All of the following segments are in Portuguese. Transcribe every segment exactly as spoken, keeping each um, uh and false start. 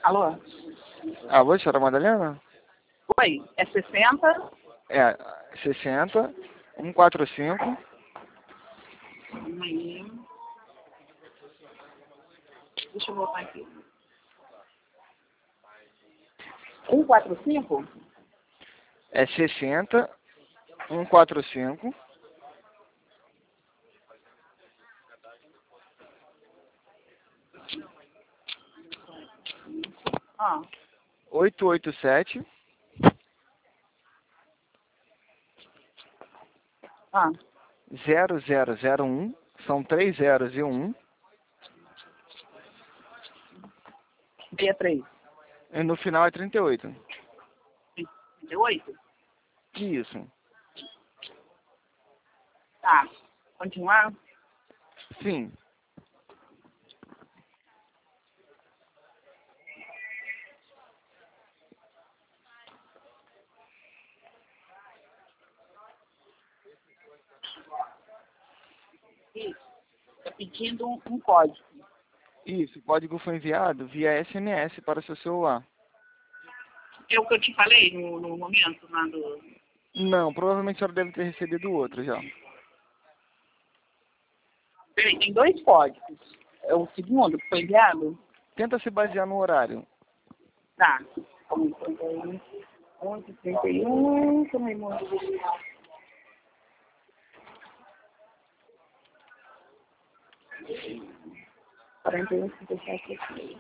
Alô? Alô, senhora Madalena? Oi, é sessenta? É, sessenta, cento e quarenta e cinco. Hum. Deixa eu voltar aqui. cento e quarenta e cinco? É sessenta, cento e quarenta e cinco. Ah, oito oito sete, ah, zero zero zero um. São três zeros e um. sessenta e três. E no final é trinta e oito. trinta e oito? Isso. Tá. Continuar? Sim. Isso. Tá pedindo um, um código. Isso. O código foi enviado via S M S para o seu celular. É o que eu te falei no, no momento lá do... Não, provavelmente a senhora deve ter recebido outro já. Peraí, tem dois códigos. É o segundo que foi enviado? Tenta se basear no horário. Tá. onze, trinta e um, como é, irmão? quarenta e um, cinquenta e sete, aqui.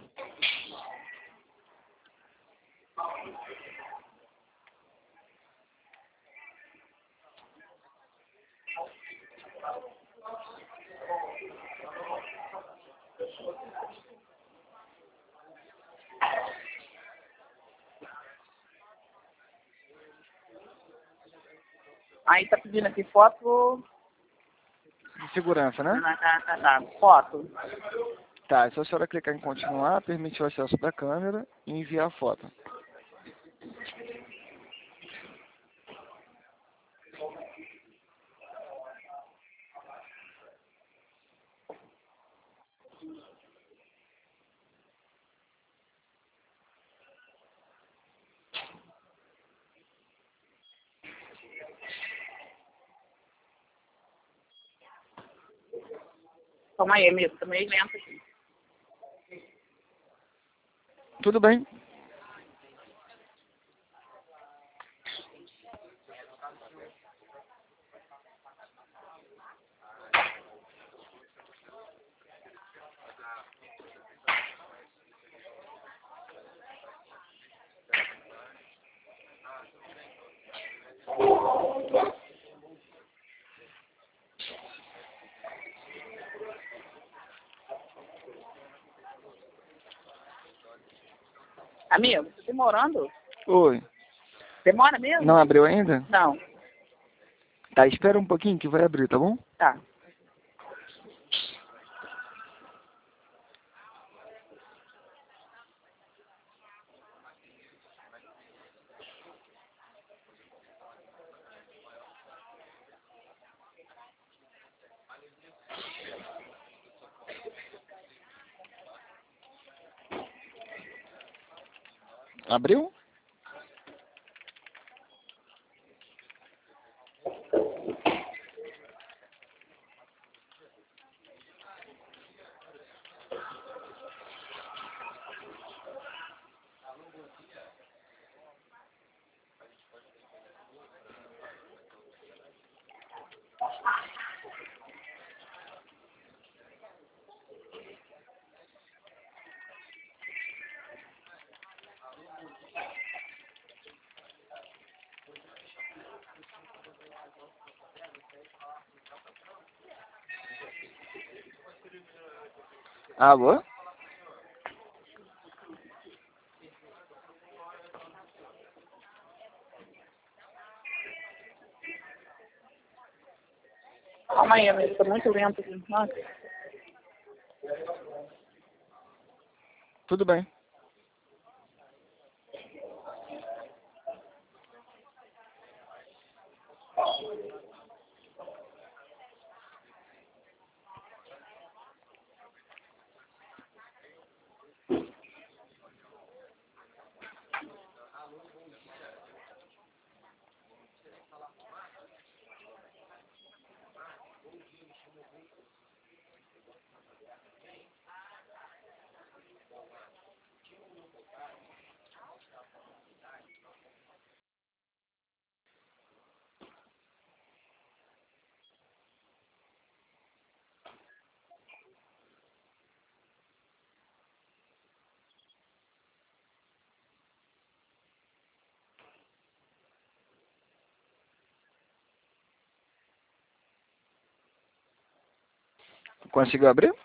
Aí tá pedindo aqui foto. De segurança, né? Ah, tá, tá, tá. Foto. Tá, é só a senhora clicar em continuar, permitir o acesso da câmera e enviar a foto. Calma aí, amigo. Tô meio lento aqui. Tudo bem. Amigo, tá demorando? Oi. Demora mesmo? Não abriu ainda? Não. Tá, espera um pouquinho que vai abrir, tá bom? Tá. Abriu? Alô? Calma aí, amigo. Tô muito lento aqui. Nossa. Tudo bem. Conseguiu abrir?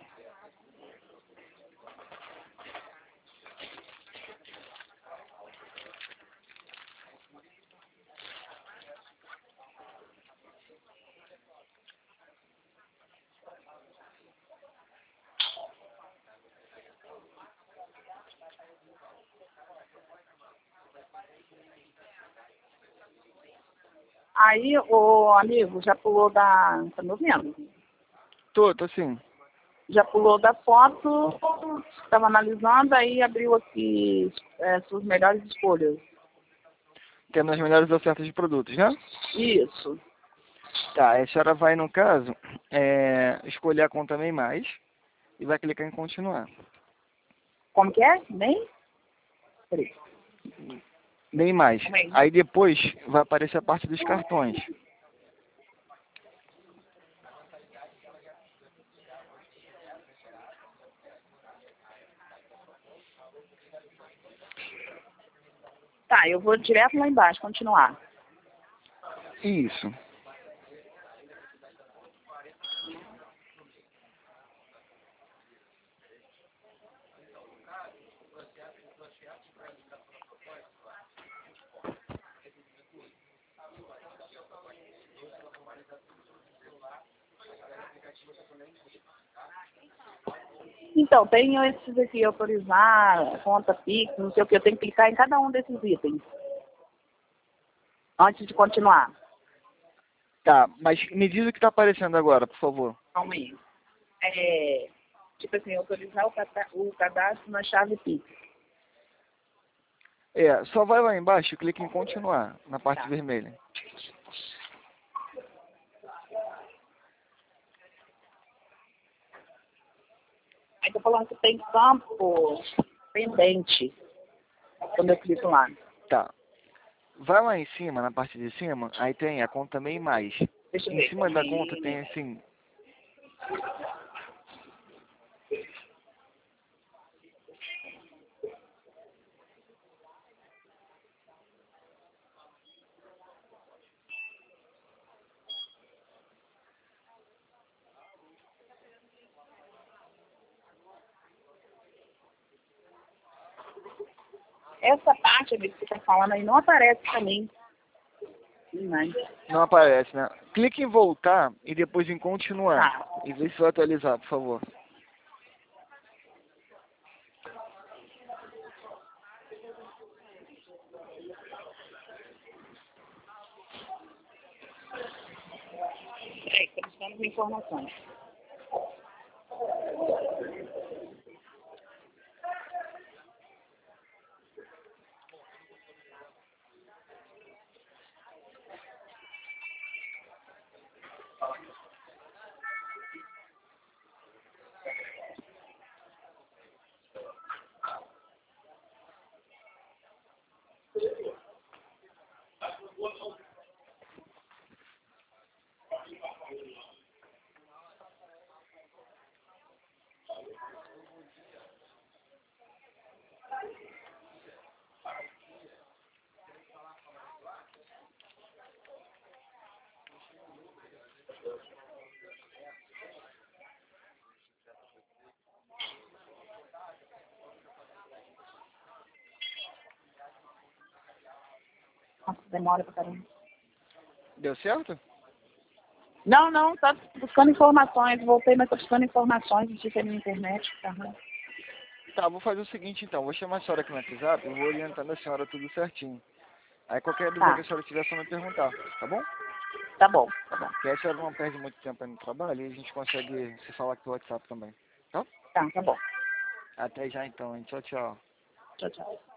Aí, o amigo, já pulou da... Tá me ouvindo? Tô, tô sim. Já pulou da foto, estava analisando, aí abriu aqui é, suas melhores escolhas. Temos as melhores ofertas de produtos, né? Isso. Tá, a senhora vai, no caso, é, escolher a conta MEI Mais e vai clicar em continuar. Como que é? Nem? Peraí. MEI Mais. MEI. Aí depois vai aparecer a parte dos cartões. Tá, eu vou direto lá embaixo, continuar. Isso. Então, tem esses aqui, autorizar, conta Pix, não sei o que, eu tenho que clicar em cada um desses itens. Antes de continuar. Tá, mas me diz o que está aparecendo agora, por favor. Calma aí. É, tipo assim, autorizar o, cata- o cadastro na chave Pix. É, só vai lá embaixo e clica em continuar, na parte Tá. vermelha. Aí tô falando que tem campo pendente quando eu clico lá. Tá. Vai lá em cima, na parte de cima, aí tem a conta MEI Mais. Deixa eu Em ver. cima da conta tem assim, Essa parte amigo, que você tá falando aí não aparece pra mim. Mas, não aparece, né? Clique em voltar e depois em continuar. tá. E vê se vai atualizar, por favor. Peraí, tô buscando as informações. Nossa, demora pra caramba. Deu certo? Não, não, tá buscando informações. Voltei, mas tô buscando informações. Digitei na internet. Tá ruim. Tá, vou fazer o seguinte então. Vou chamar a senhora aqui no WhatsApp e vou orientando a senhora tudo certinho. Aí qualquer dúvida que Tá, a senhora tiver, é só me perguntar, tá bom? tá bom, tá bom. Que aí a senhora não perde muito tempo aí no trabalho e a gente consegue se falar pelo WhatsApp também, tá? Tá, tá bom. Até já então, hein? Tchau, tchau. Tchau, tchau.